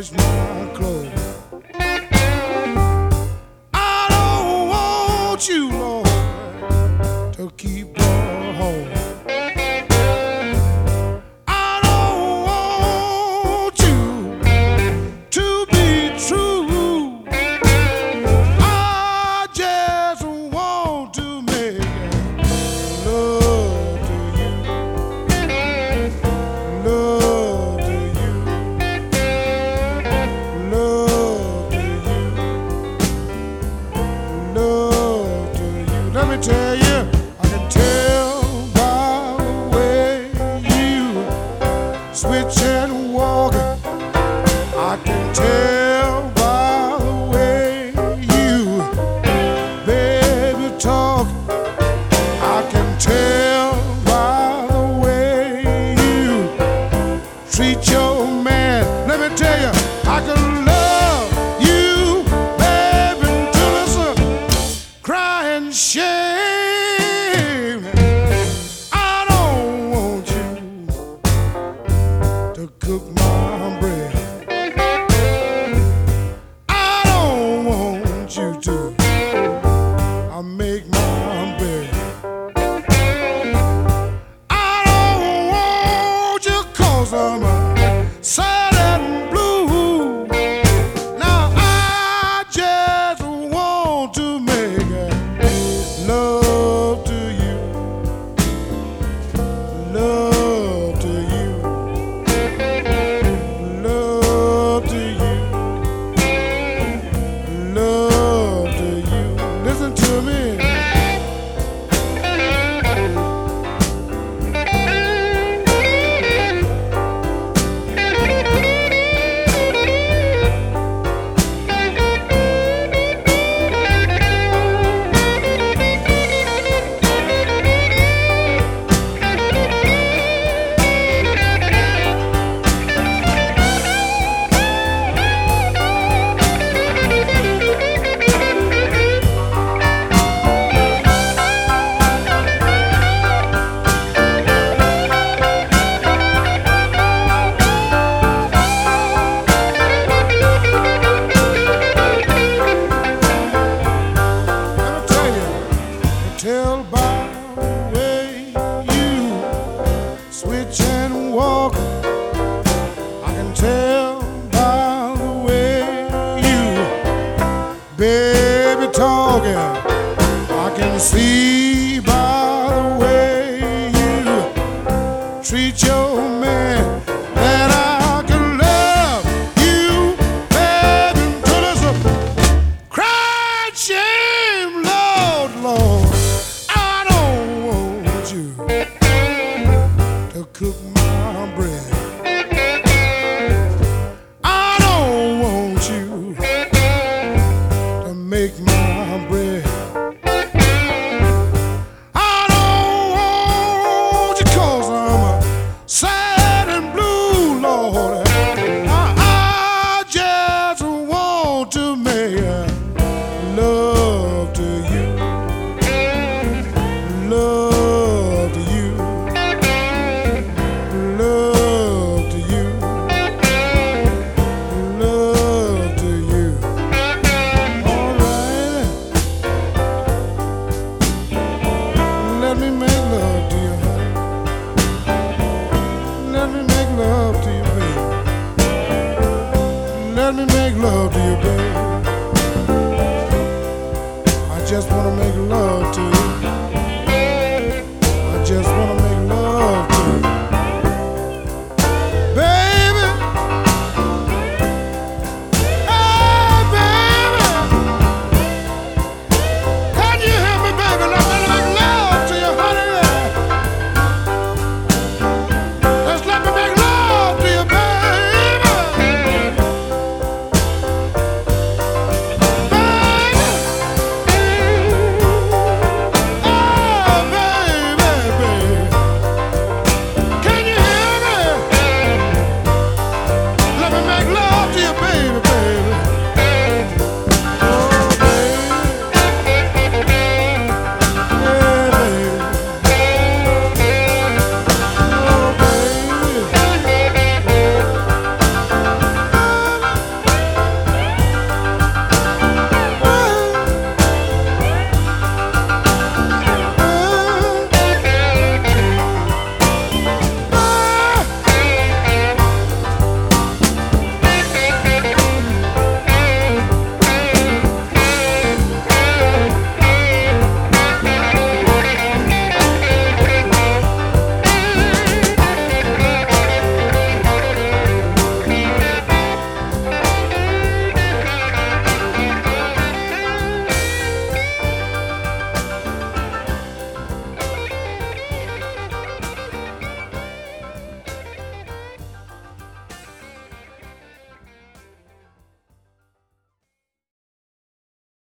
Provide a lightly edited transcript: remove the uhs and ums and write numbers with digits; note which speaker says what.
Speaker 1: wash my clothes. I don't want you, Lord, to keep the home. I don't want you to be true. I just want to make love to you. Love to you. Love to you. Love to you. Let me tell you, I can tell by the way you switch and walk. I can tell by the way you, baby, talk. I can tell by the way you treat your man. Let me tell you, I can love you, baby, until it's a crying shame. I don't want you to cook my bread. I don't want you to. I make my bed. I don't want you 'cause I'm sad and blue. Now I just want to make love to you. Love to you. Love to you. Love to you. Listen to me. Tell by the way you switch and walk. I can tell by the way you, baby, talking. I can see by the way you treat your man that I can love you, baby, until it's a crying shame, Lord, Lord. I don't want you to cook my bread. I don't want you to make my bread. I don't want you 'cause I'm sad and blue, Lord. I just want to make love to you. Love to you. Love to you. Love to you. All right. Let me make love to you, honey. Let me make love to you, baby. Let me make love to you, baby.